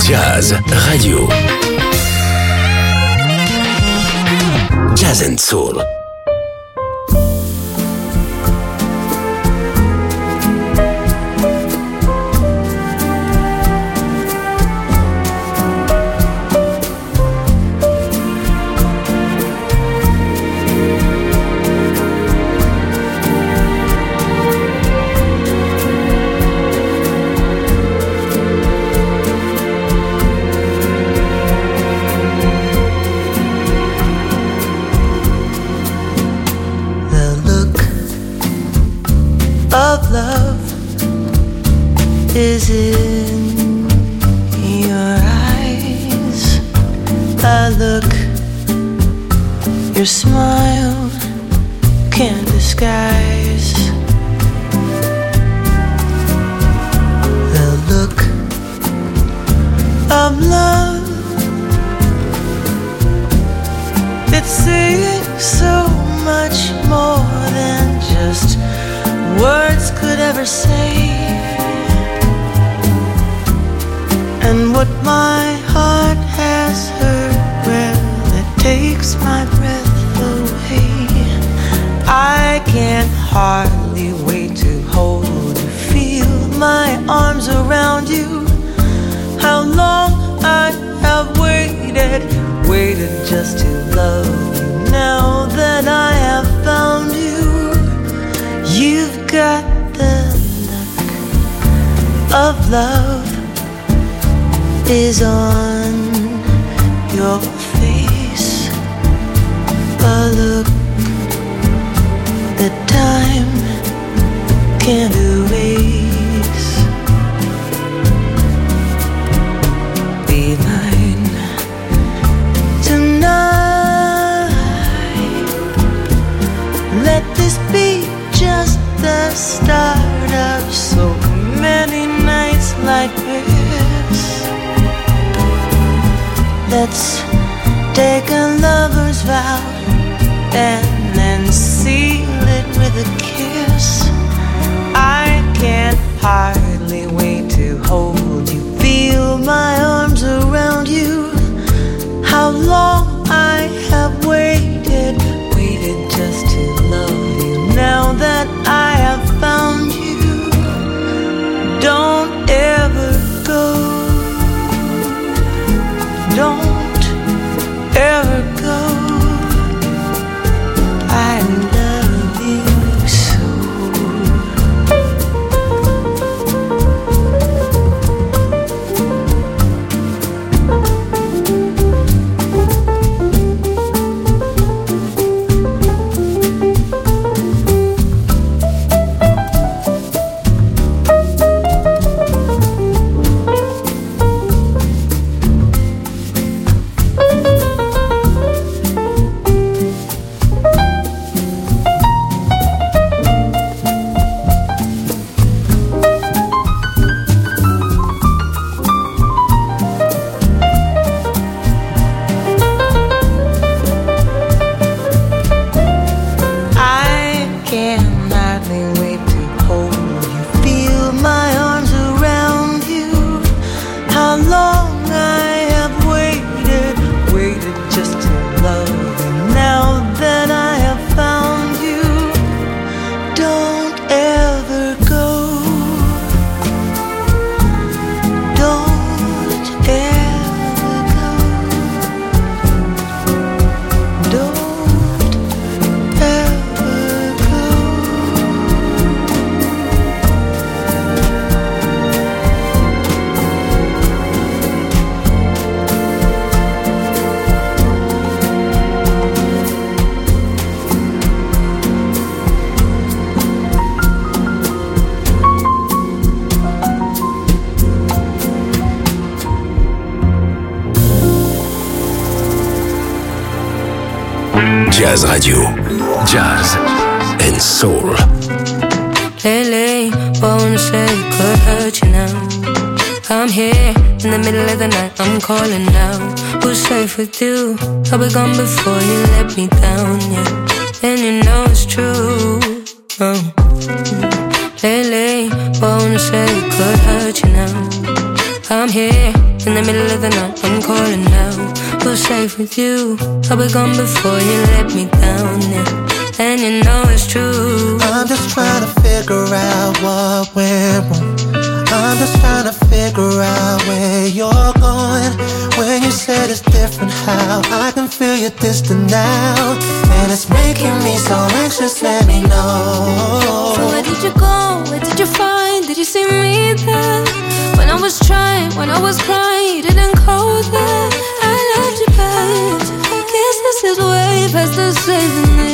Jazz Radio. Jazz and Soul. Is in your eyes. I look, your smile can't disguise the look of love. It's saying so much more than just words could ever say. And what my heart has heard, well, it takes my breath away. I can hardly wait to hold you, feel my arms around you. How long I have waited just to love you. Now that I have found you, you've got the look of love is on your face, a look that time can't erase. Be mine tonight. Let this be just the start of so many nights like this. Let's take a lover's vow and then seal it with a kiss. I can't hardly wait to hold you, feel my arms around you. How long I have waited just to love you. Now that I have found you, don't ever go. Don't ever go. I love you so. Jazz Radio. Jazz and Soul. Lately, wanna say could hurt you now. I'm here in the middle of the night, I'm calling now. Who's safe with you? I'll be gone before you let me down, yeah. And you know it's true. Lately, wanna say could hurt you now. I'm here in the middle of the night, I'm calling now. Who's safe with you? I'll be gone before you let me down, yeah. And you know it's true. I'm just trying to figure out what went wrong. I'm just trying to figure out where you're going. When you said it's different, how I can feel you distant now, and it's making me so anxious, let me know. So where did you go? Where did you find? Did you see me there? When I was trying, when I was crying, you didn't go there. I loved you back. Guess this is way past the saving me.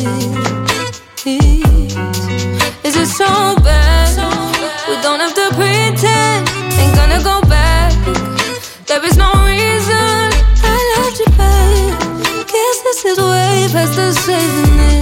Is it so bad? We don't have to pretend. Ain't gonna go back. There is no reason. I loved you back. Guess this is way past the saving me.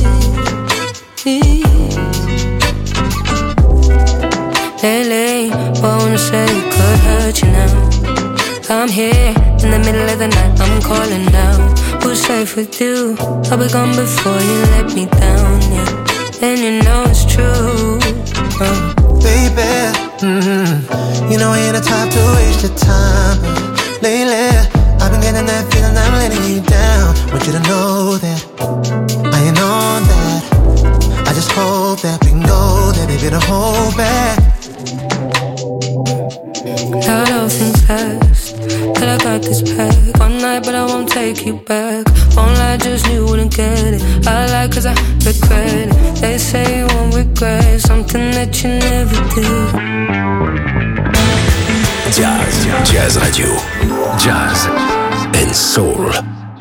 Lately, what I wanna say could hurt you now. I'm here in the middle of the night, I'm calling now. Who's safe with you? I'll be gone before you let me down, yeah. And you know it's true, baby, you know I ain't the type to waste your time. Lately, I've been getting that feeling I'm letting you down. Want you to know that I ain't on that. I just hope that we can go there, baby, to hold back. How do things last? But I got this back. One night, but I won't take you back. Won't lie, just knew you wouldn't get it. I lie cause I regret it. They say you won't regret something that you never did. Jazz Radio. Jazz and Soul.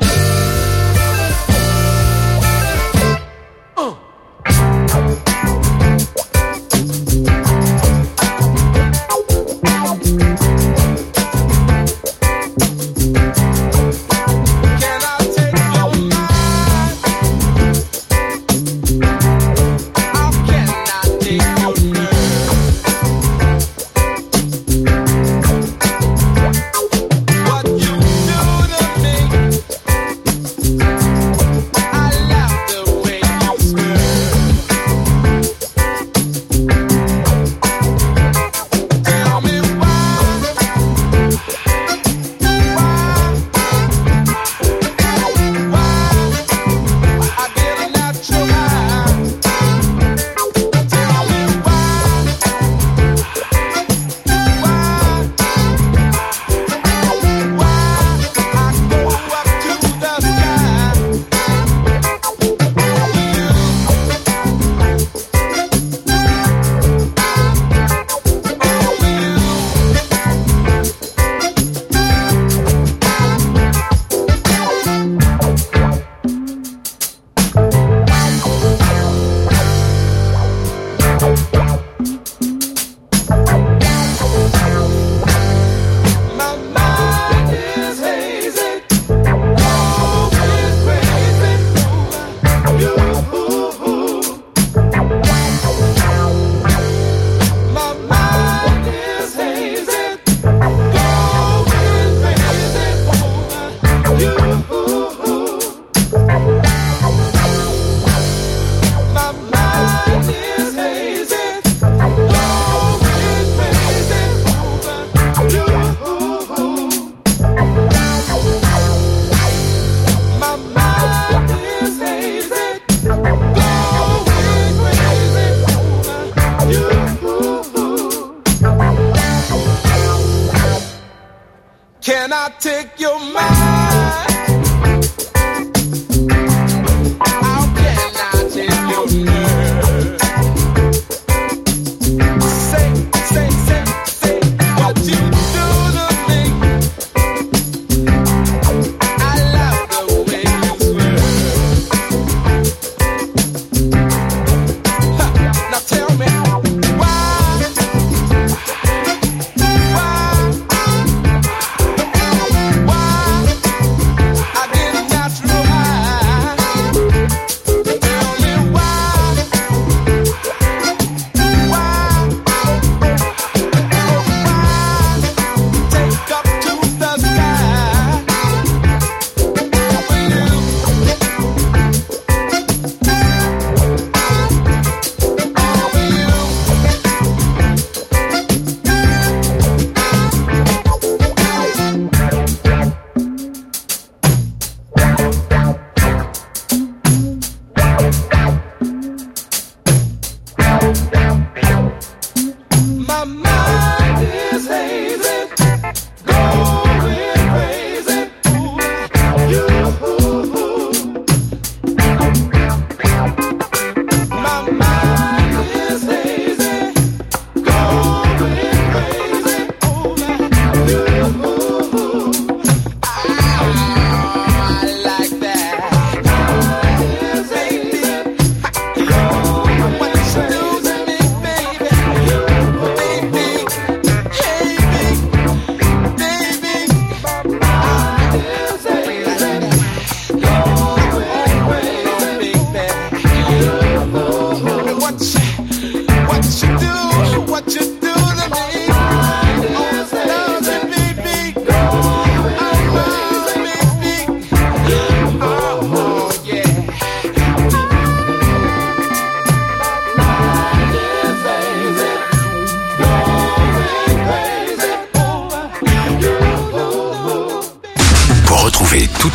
Can I take your mind?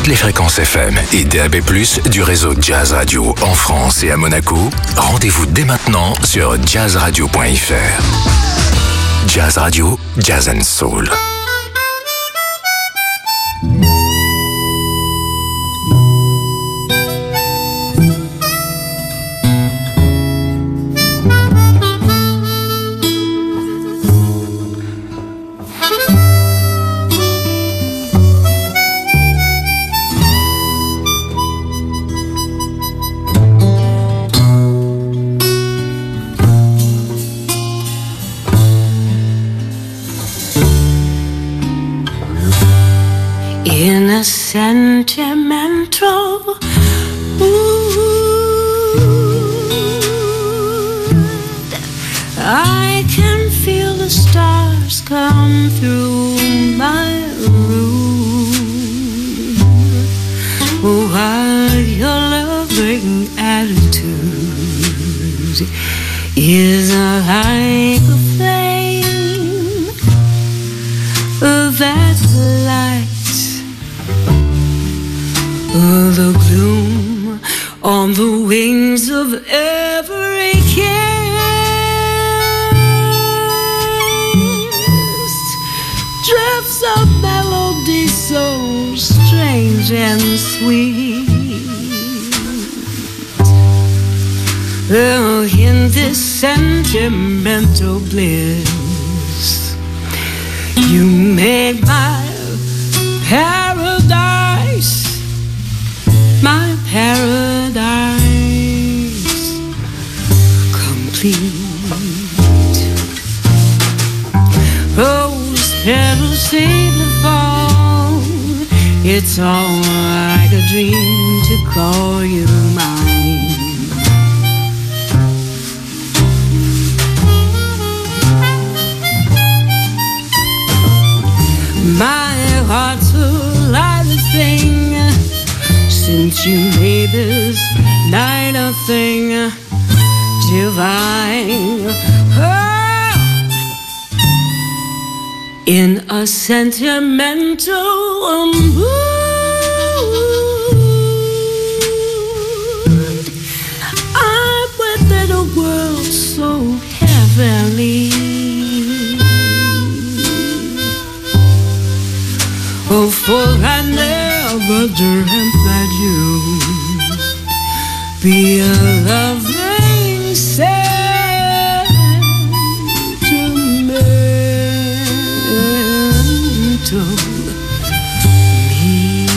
toutes les fréquences FM et DAB+, du réseau Jazz Radio en France et à Monaco, rendez-vous dès maintenant sur jazzradio.fr. Jazz Radio, Jazz and Soul. In a sentimental mood, I can feel the stars come through my room, while your loving attitude is like a flame that lights the gloom on the wings of every kiss. Drifts of melody so strange and sweet. Oh, in this sentimental bliss, you made my paradise, my paradise complete. Rose petals seem to fall. It's all like a dream to call you mine. My heart's a lively thing since you made this night a thing divine. Oh, in a sentimental mood, I'm within a world so heavenly. Oh, for I never dreamt that you'd be a loving sentimental me.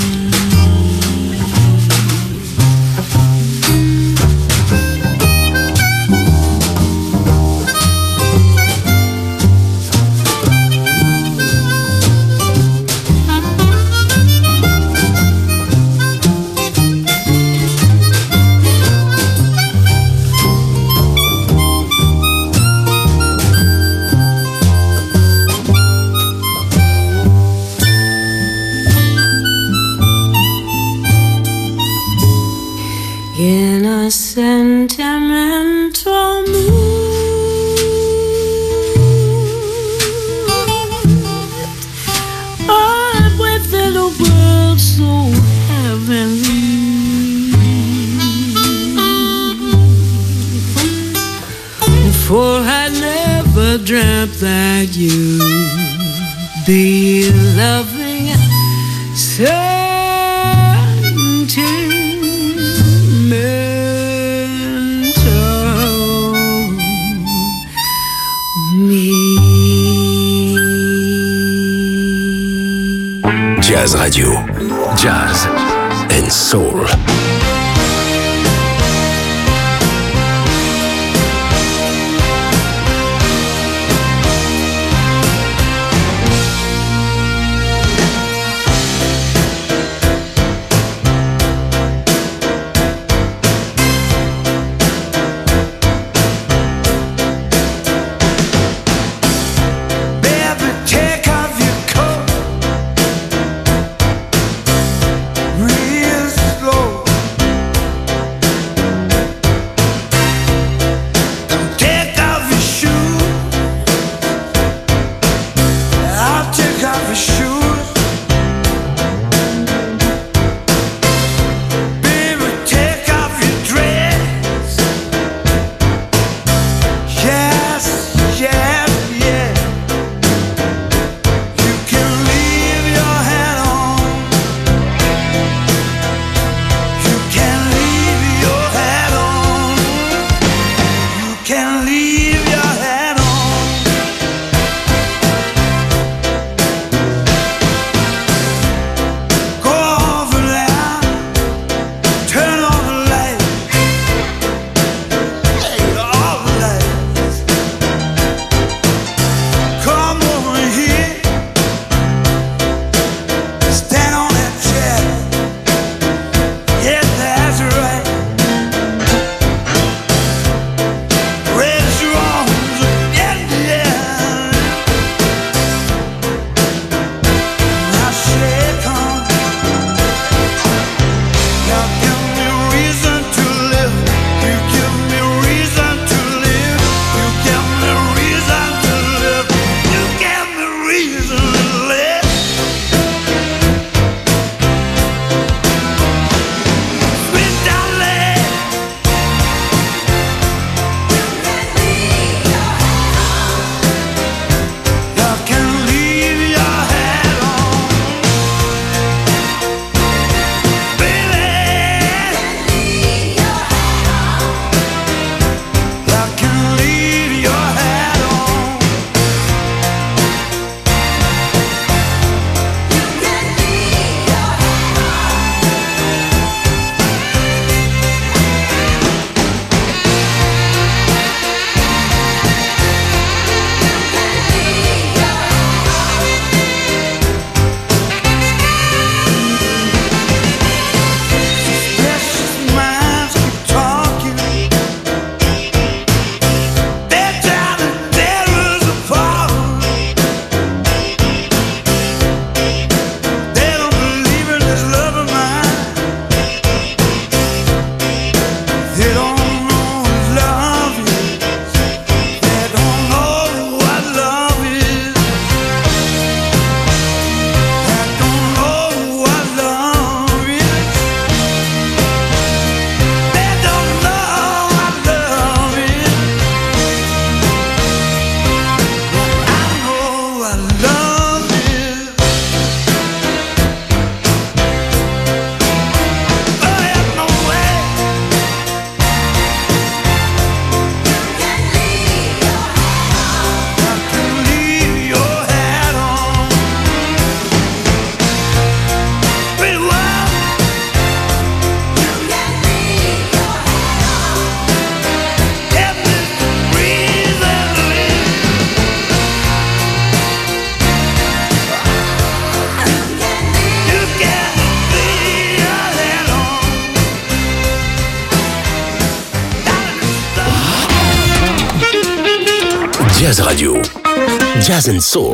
In a sentimental mood, I'm within a world so heavenly. For I never dreamt that you'd be loving Jazz Radio, Jazz and Soul. Real slow. Jazz Radio. Jazz and Soul.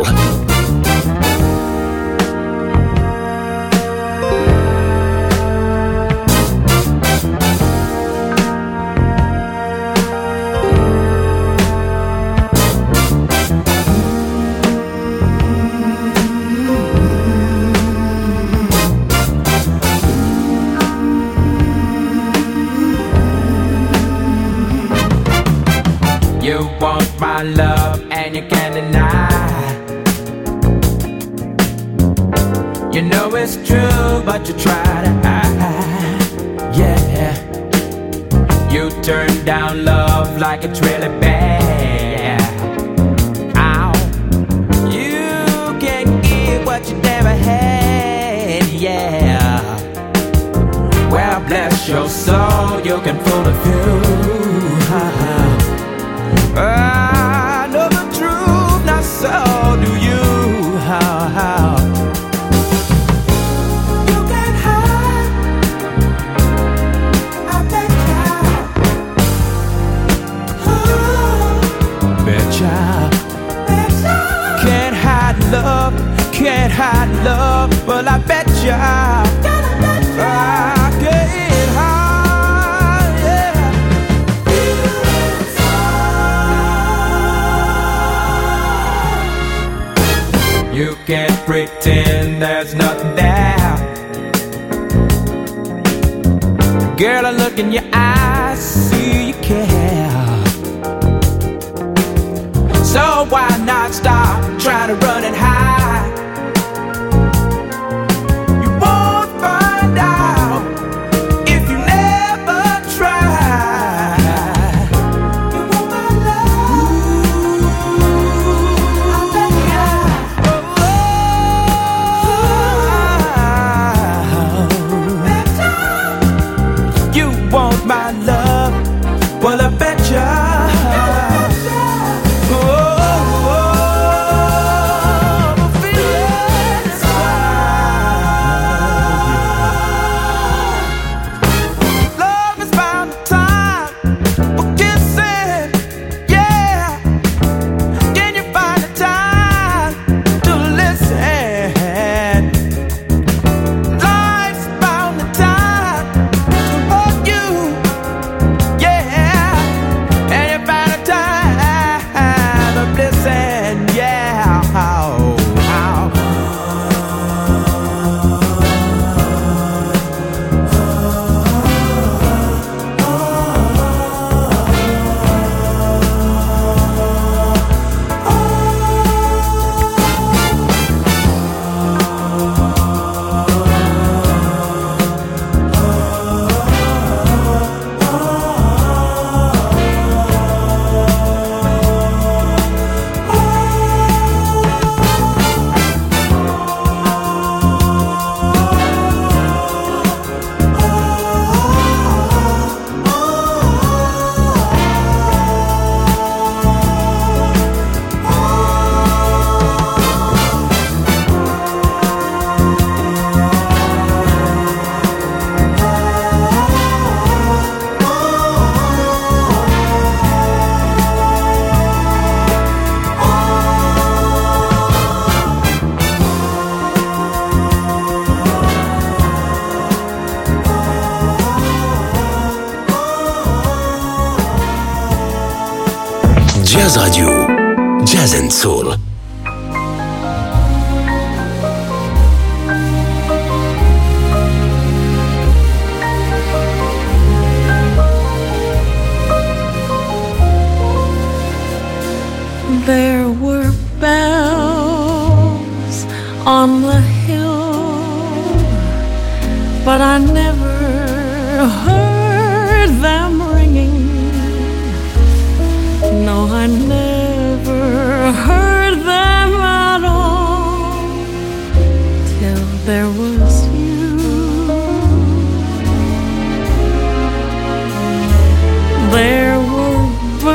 You want my love and you can't deny. You know it's true, but you try to hide. Yeah, you turn down love like it's really bad. Ow, you can't give what you never had. Yeah, well bless your soul, you can fool a few. I know the truth, not so do you. How? You can't hide. I bet ya. Can't hide love, can't hide love. Well, I bet ya. I can't hide. You can't pretend there's nothing there. Girl, I look in your eyes, see you care. So why not stop trying to run and hide? You won't find out if you never try. You want my love? I bet you want my love. Well, I bet ya. Jazz Radio, Jazz and Soul. There were bells on the hill, but I never heard them ringing. No, I never heard them at all till there was you. There were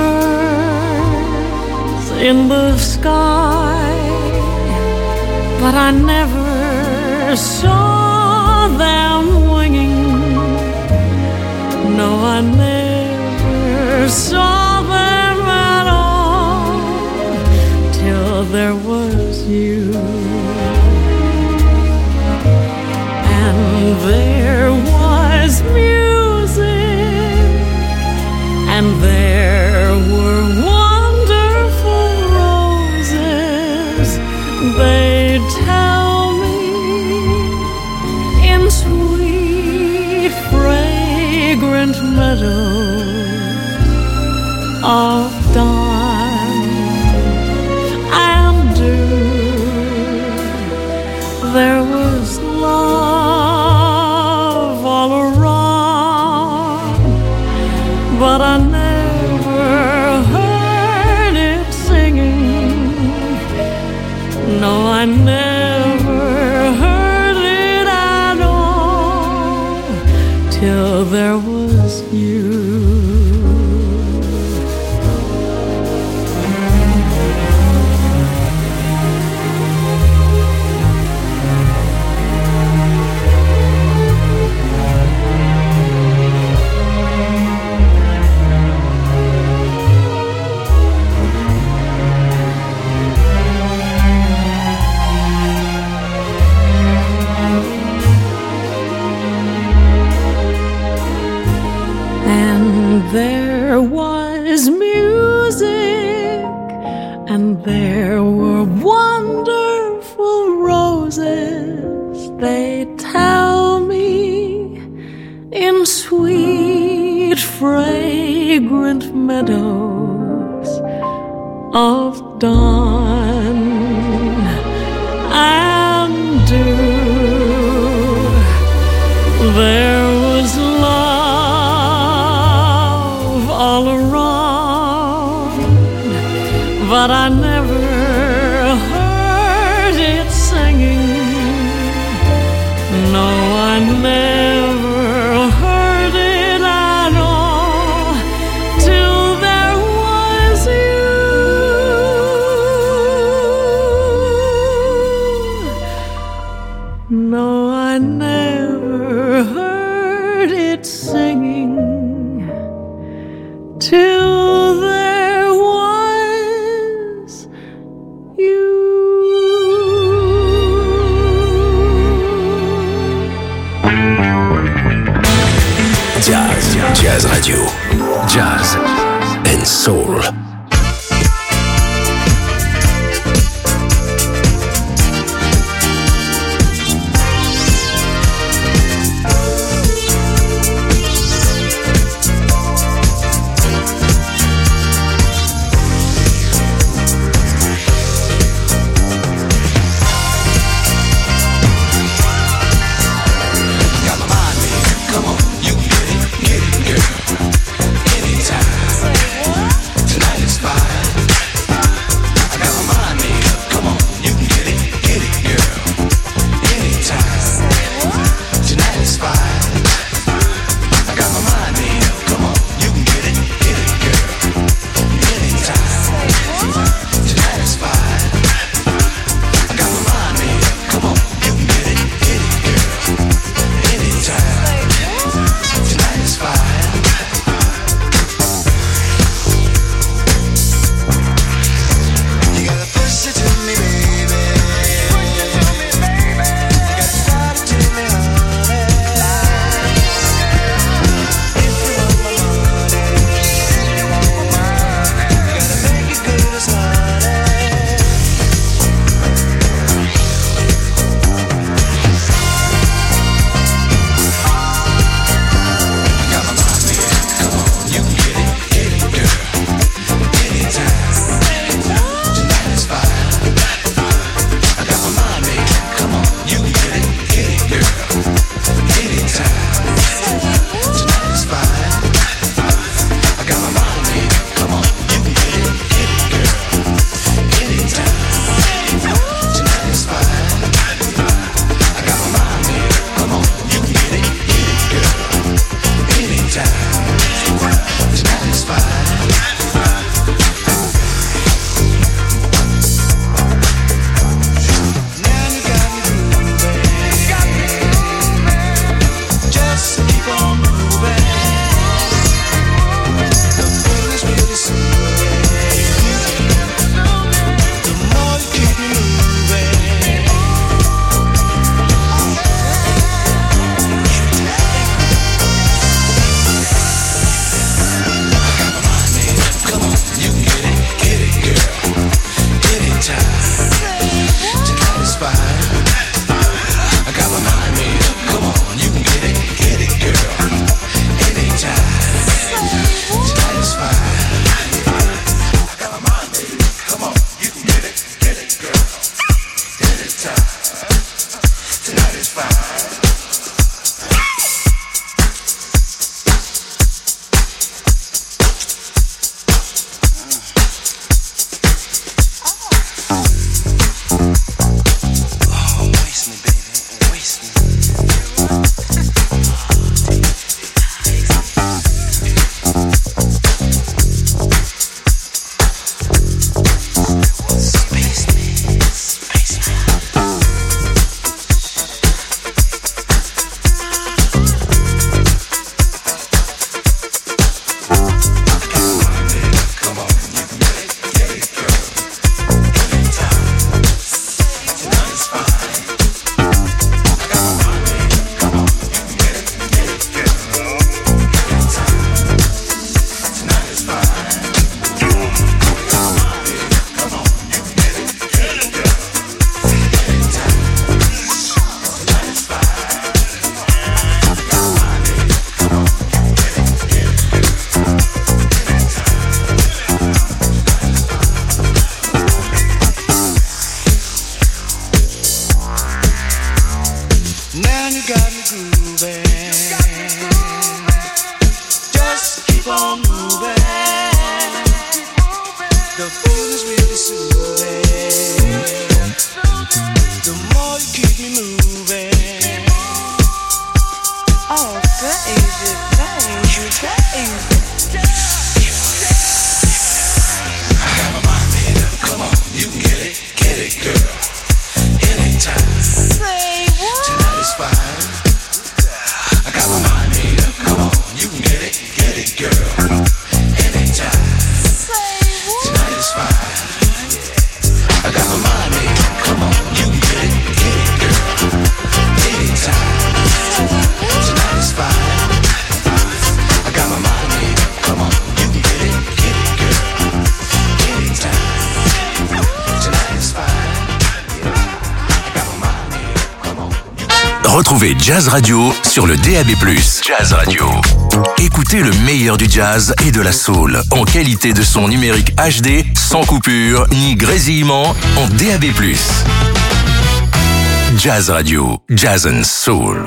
birds in the sky, but I never saw them winging. No, I never saw them at all there was you. And there was music, and there were wonderful roses. They tell me in sweet, fragrant meadows of dawn and dew, there was love all around, but I never heard it singing. No, I never heard it at all till there was you. There was music, and there were wonderful roses. They tell me in sweet, fragrant meadows of dawn and dew. There was love all around, but I never heard it singing. No, I never heard it at all till there was you. No, I never heard it singing till there was you. Jazz Radio, Jazz and Soul. Tonight and you got me grooving. Just keep on moving. The feeling is really soothing. The more you keep me moving. Oh, crazy, crazy, crazy. I got my mind made up. Come on, you can get it, girl. Anytime. Say what? Tonight is fine. I got my mind made up. Come on, you can get it, girl. Anytime. Say what? Tonight is fine. I got my mind made up. Come on, you can get it, girl. Anytime. Tonight is fine. I got my mind made up. Come on, you can get it, girl. Anytime. Tonight is fine. Retrouvez Jazz Radio sur le DAB+. Jazz Radio. Écoutez le meilleur du jazz et de la soul en qualité de son numérique HD, sans coupure ni grésillement, en DAB+. Jazz Radio, Jazz and Soul.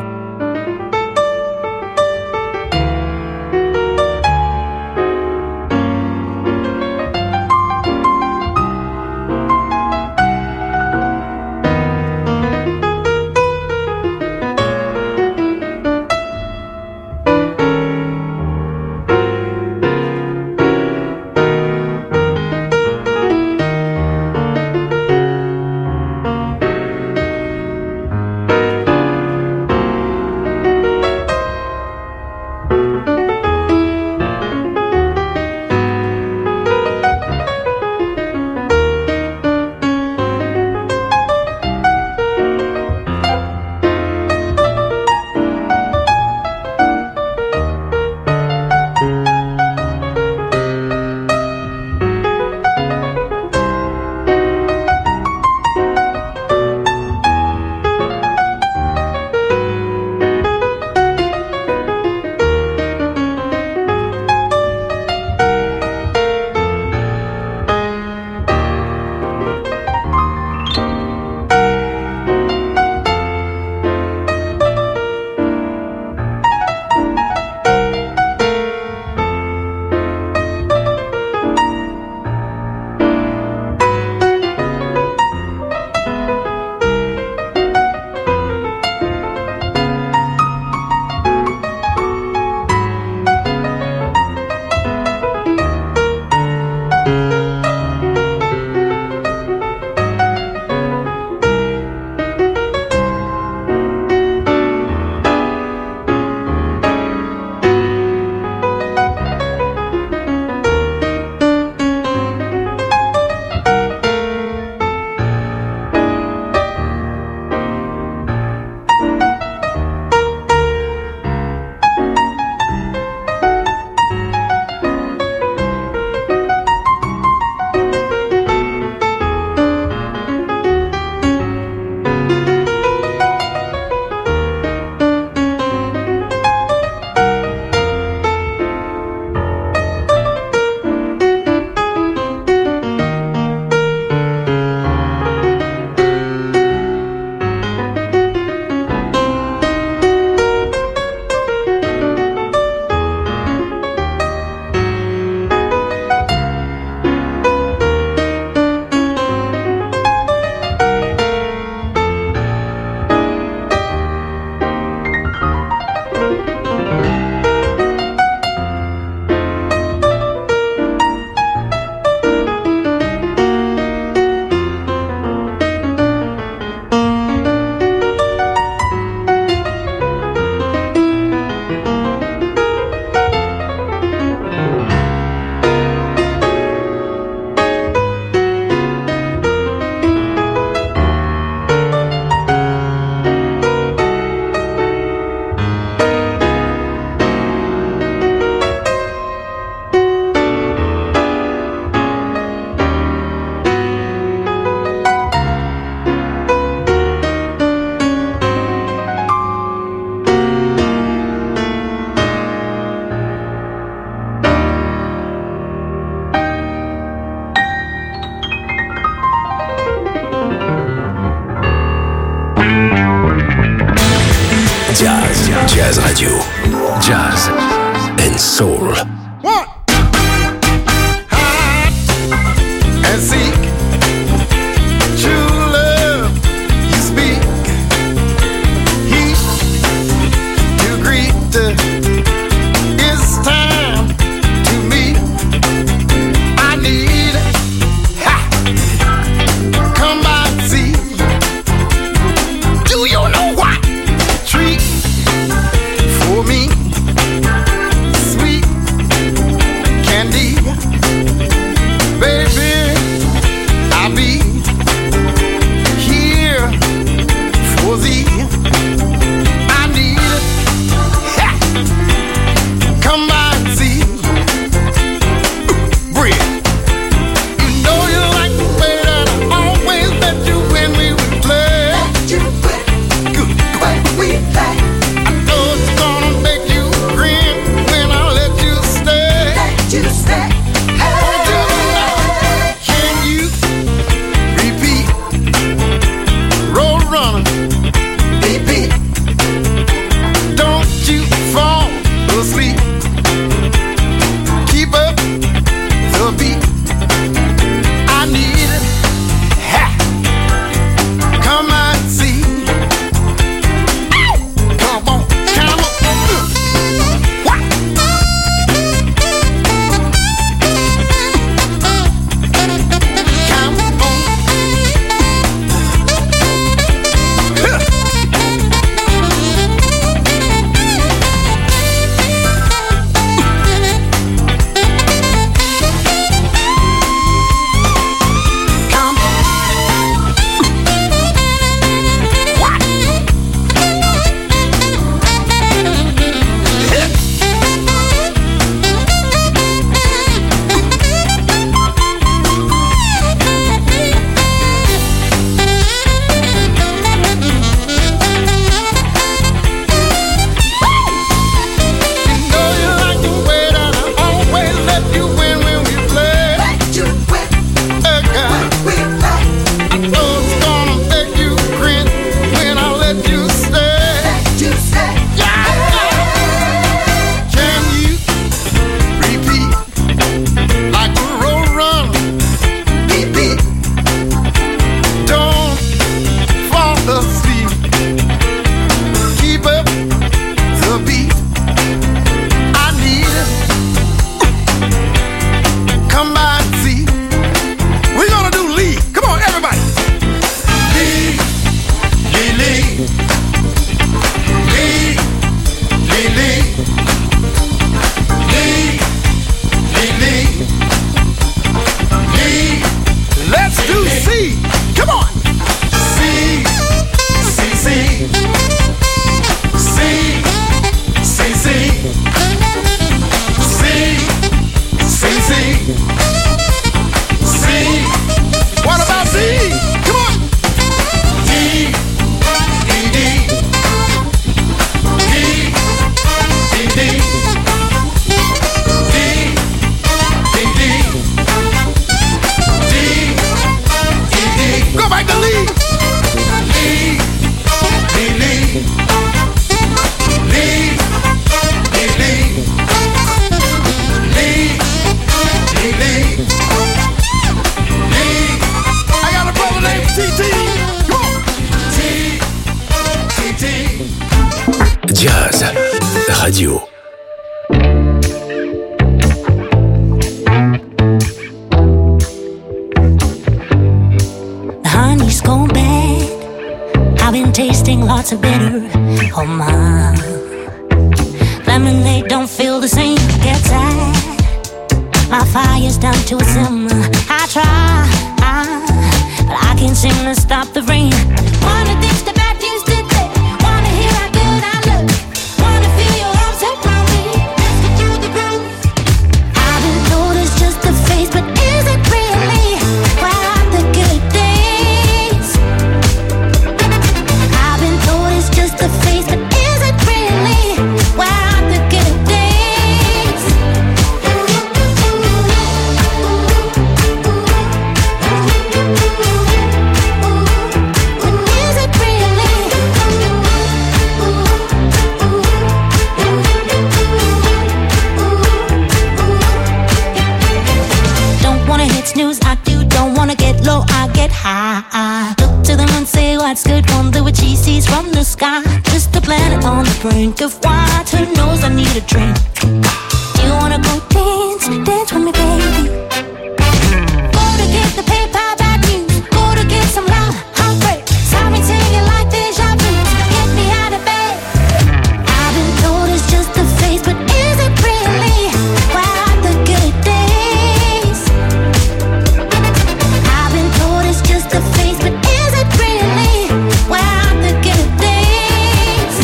Jazz Radio. Jazz and Soul. One. Hide and seek. True love, you speak. Heat to greet. It's time to meet. I need. Come by and see. Do you know what? Treat for me. Sweet candy. Baby, I'll be here for thee. I need it. Come by and see. Breathe. You know you like the way that I always let you when we would play. Let you win. Good when we play. I know it's gonna make you grin when I let you stay. Let you stay. Can you repeat? Road runner. Repeat. Don't you fall asleep. Keep up the beat. I need it. Ha! Come on, see. Come on, come on. What? Come on. Huh. Come on. What? You know you like the way that I always let you win when we play. Let you win when we play. I know it's gonna make you grin when I let you stay. Let you stay. Yeah. Can you repeat like a road runner? Repeat. Don't fall asleep. Keep up the beat. I need it. Come by and see. We're gonna do Lee. Come on, everybody. Lee, Lee, Lee. Lee, Lee, Lee. Lee, Lee, Lee. Lee. Let's do C. Come on. C, C, C. C, C, C. C, C, C. C. What about D? Come on. D, D, D. D, D, D. D, D, D. D, D, D. Go back to Lee. Lee, Lee, Lee. Lee, Lee, Lee. Lee, Lee, Lee. Lee. I got a brother named TT. Come on. T, T. Jazz Radio. The honey's gone bad. I've been tasting lots of bitter. Oh my, lemonade don't feel the same. Get sad. My fire's down to a simmer. I try, but I can't seem to stop the rain. Wanna ditch the bad news today. Wanna hear how good I look. Wanna feel your arms around me. Let's get through the groove. I've been told it's just a phase, but is it really? Where are the good days? I've been told it's just a phase, but is it really? Where are the good days? When God's good wonder what she sees from the sky. Just a planet on the brink of what? Who knows I need a drink. You wanna go dance, dance with me, baby. Go to get the paper bad news. Go to get some love, heartbreak. Sorry to you like deja vu. Get me out of bed. I've been told it's just a phase, but is it really? Where are the good days? I've been told it's just a phase, but is it really? Where are the good days?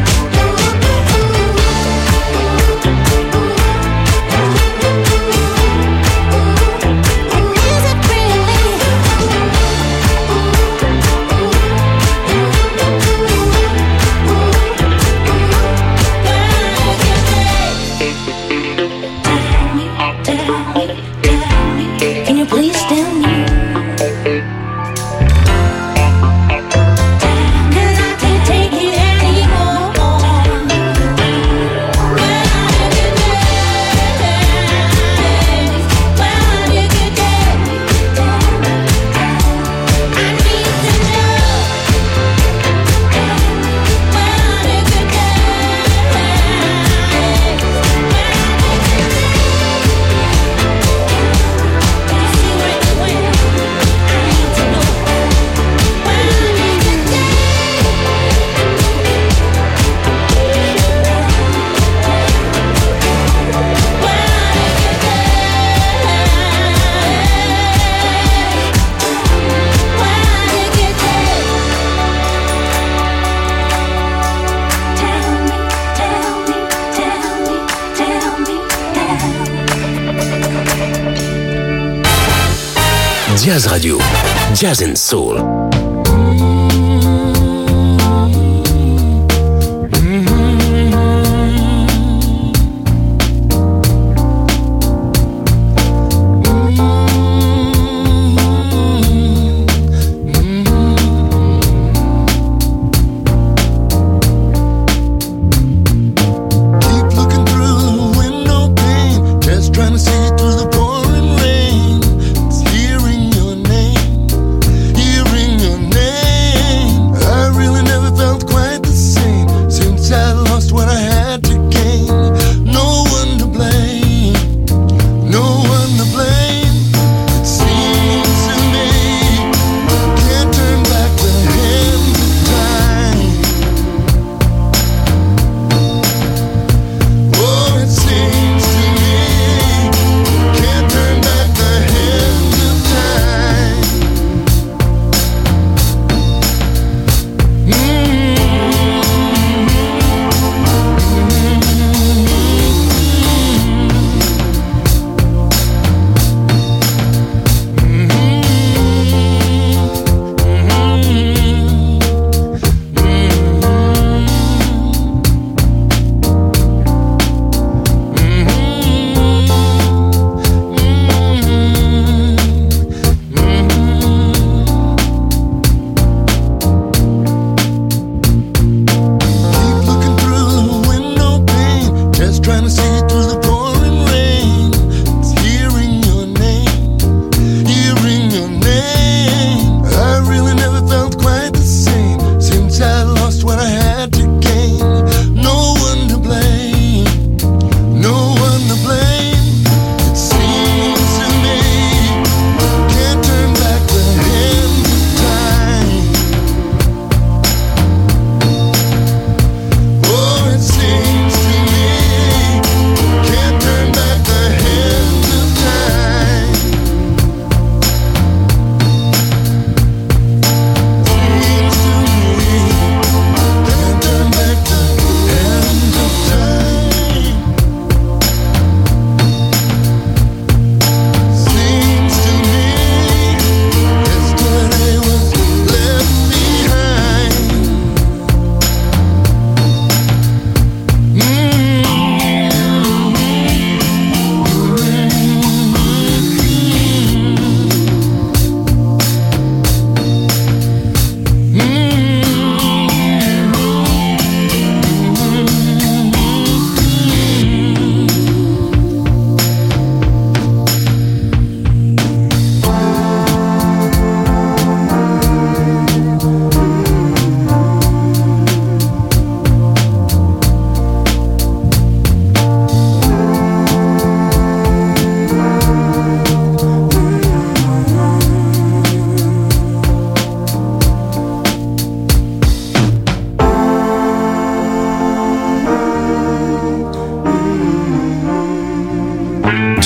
Is it really? Tell me, can you please tell me? 'Cause I can't take it anymore. Where are the good days? Where are the good days? I need to know. Where are the good days? Where are Jazz Radio, Jazz and Soul. Keep looking through the window pane, just trying to see through the pouring rain. It's hearing your name, hearing your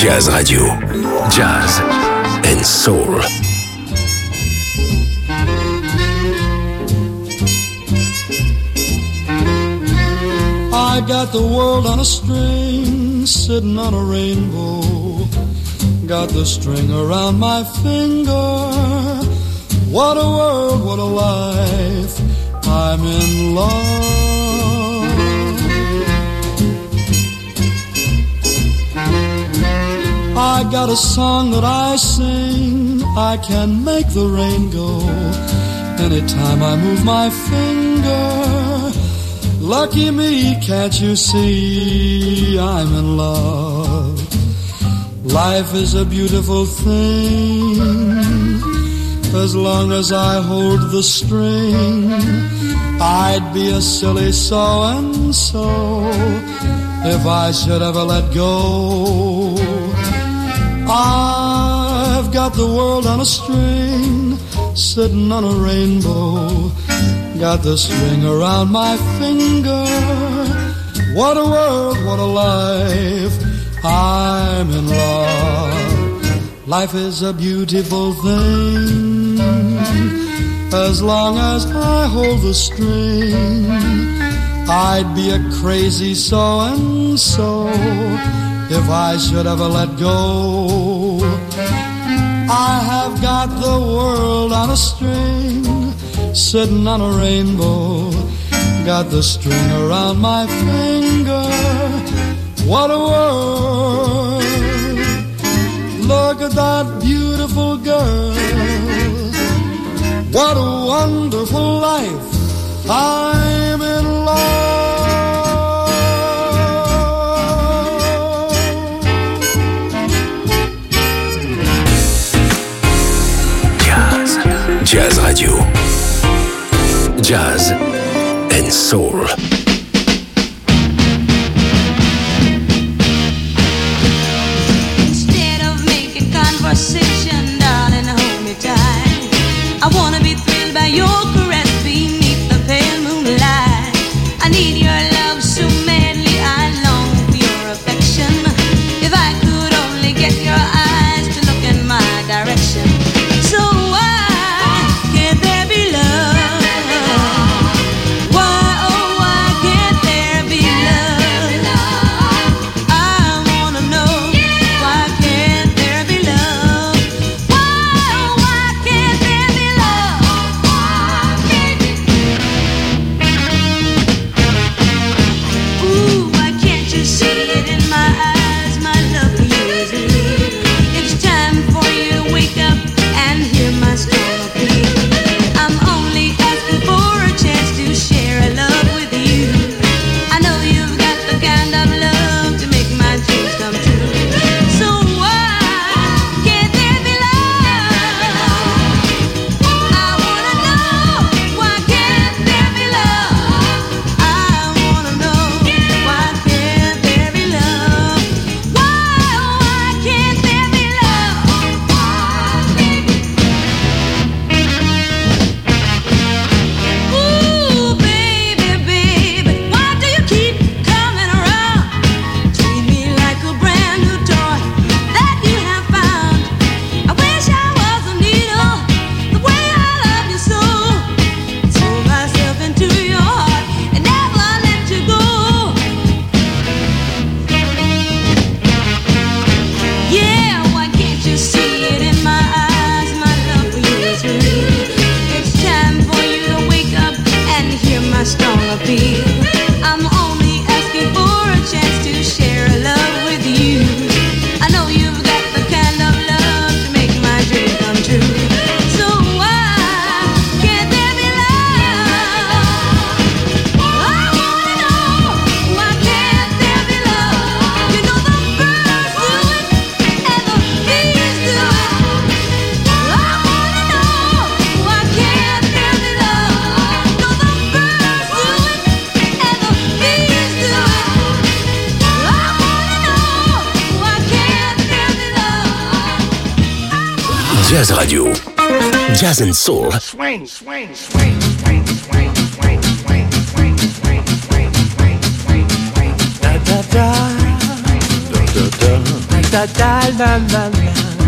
Jazz Radio. Jazz and Soul. I got the world on a string, sitting on a rainbow. Got the string around my finger. What a world, what a life. I'm in love. I got a song that I sing. I can make the rain go anytime I move my finger. Lucky me, can't you see I'm in love? Life is a beautiful thing. As long as I hold the string, I'd be a silly so-and-so if I should ever let go. I've got the world on a string, sitting on a rainbow. Got the string around my finger. What a world, what a life. I'm in love. Life is a beautiful thing. As long as I hold the string, I'd be a crazy so-and-so if I should ever let go. I have got the world on a string, sitting on a rainbow. Got the string around my finger. What a world. Look at that beautiful girl. What a wonderful life. I'm in love. Jazz Radio. Jazz and Soul. Instead of making conversation, darling, hold me tight. I wanna be thrilled by your caress beneath the pale moonlight. I need your love so madly, I long for your affection. If I could only get your eyes to look in my direction. So why can't there be love? Why, oh, why can't there be love? I wanna know, why can't there be love? Why, oh, why can't there be love? Ooh, why can't you see it in my eyes? My love for you is real. It's time for you to wake up and hear my strong appeal. I'm only asking for a chance to share a love with you. I know you've got the kind of love to make my dreams come true. So why can't there be love? I wanna know, why can't there be love? I wanna know, why can't there be love? Why, oh, why can't there be love? Ooh, baby, baby, why do you keep coming around? Treat me like a brand new toy that you have found. I wish I was a needle, the way I love you so. Throw myself into your heart and never let you go. Yeah, why can't you see it in my eyes? My love for you is real. It's time for you to wake up and hear my strong appeal. I'm only asking for a chance to share a love with you. I know you've got the kind of love to make my dream come true. So why can't there be love? I wanna know, why can't there be love? You know the birds do it and the bees do it. I wanna know, why can't there be love? You know the birds do it and the bees do it. I wanna know, why can't there be love? Jazz Radio. Jazz and Soul. Swing, swing, swing, swing, swing, swing, swing, swing, swing, swing, swing, swing, swing. Da da da da da da da da la la la.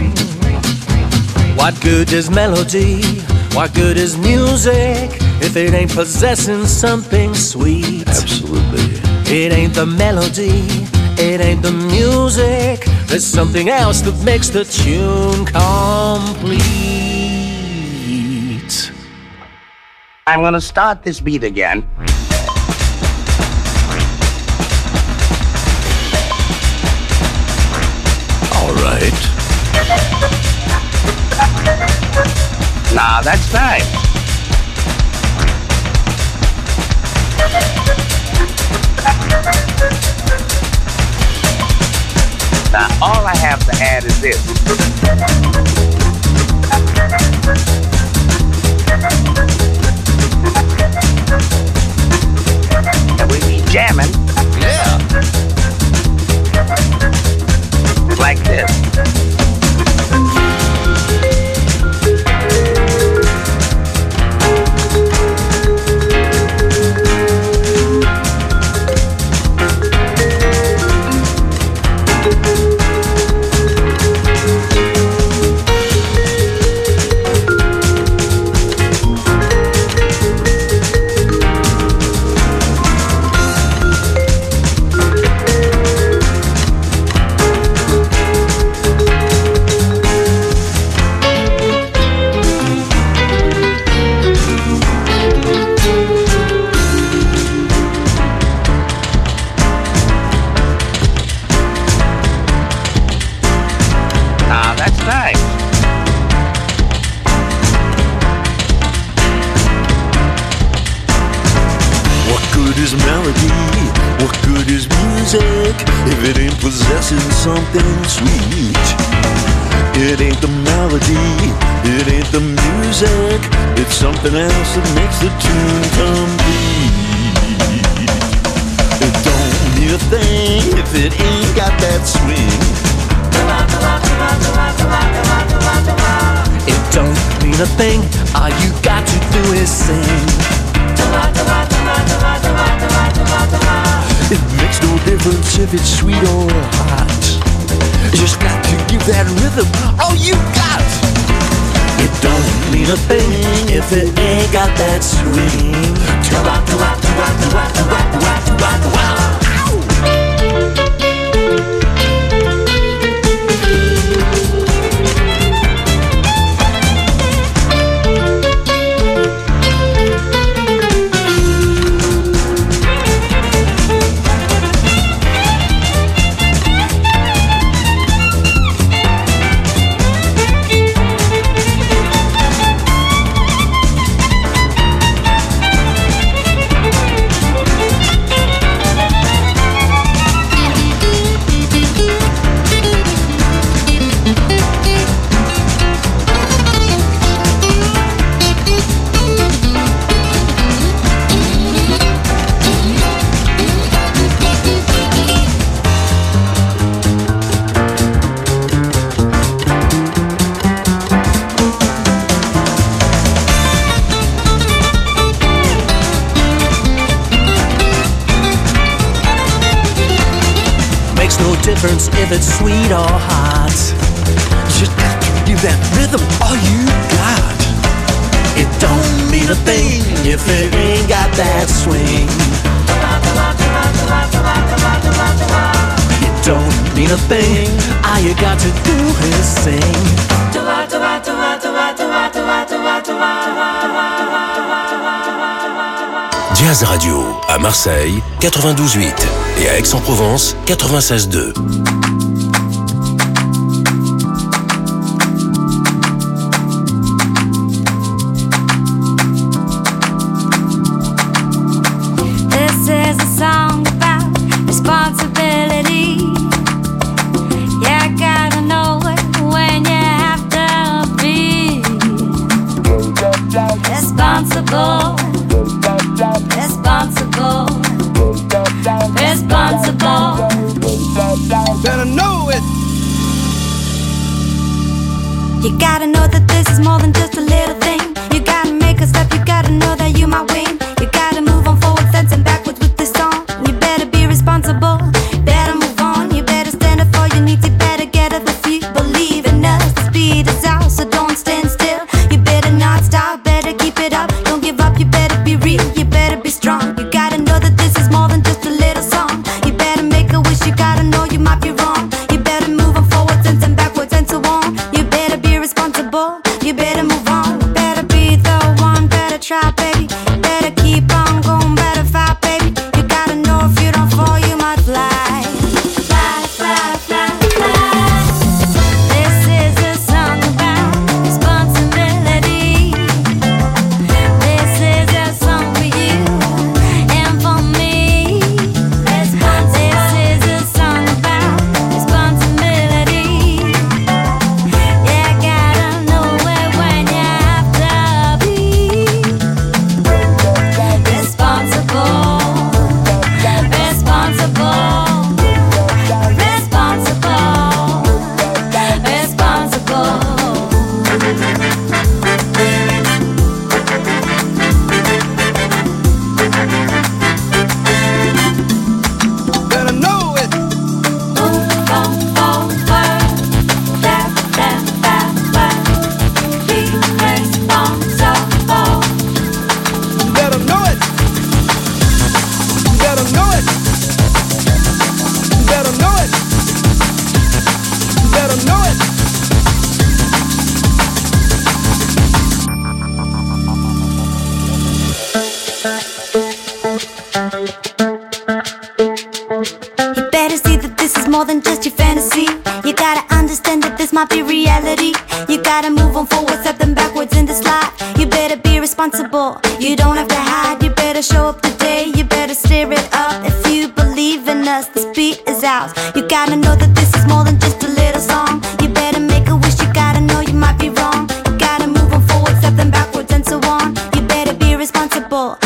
What good is melody? What good is music if it ain't possessing something sweet? Absolutely. It ain't the melody, it ain't the music. There's something else that makes the tune complete. I'm gonna start this beat again. All right. Now that's nice. Now all I have to add is this. And we be jamming. Yeah. Like this. Possessing something sweet. It ain't the melody, it ain't the music. It's something else that makes the tune complete. It don't mean a thing if it ain't got that swing. It don't mean a thing, all you got to do is sing. It makes no difference if it's sweet or hot. You just got to give that rhythm all you got. It don't mean a thing if it ain't got that swing. Difference if it's sweet or hot. You just got to give that rhythm all you got. It don't mean a thing if it ain't got that swing. It don't mean a thing, all you got to do is sing. Jazz Radio à Marseille 92.8 et à Aix-en-Provence 96.2. This is a song about responsibility. You gotta know it when you have to be responsible. Responsible. Better You better see that this is more than just your fantasy. You gotta understand that this might be reality. You gotta move on forward, step them backwards in this life. You better be responsible, you don't have to hide. You better show up today, you better stir it up. If you believe in us, this beat is ours. You gotta know that this is more than just a little song. You better make a wish, you gotta know you might be wrong. You gotta move on forward, step them backwards and so on. You better be responsible,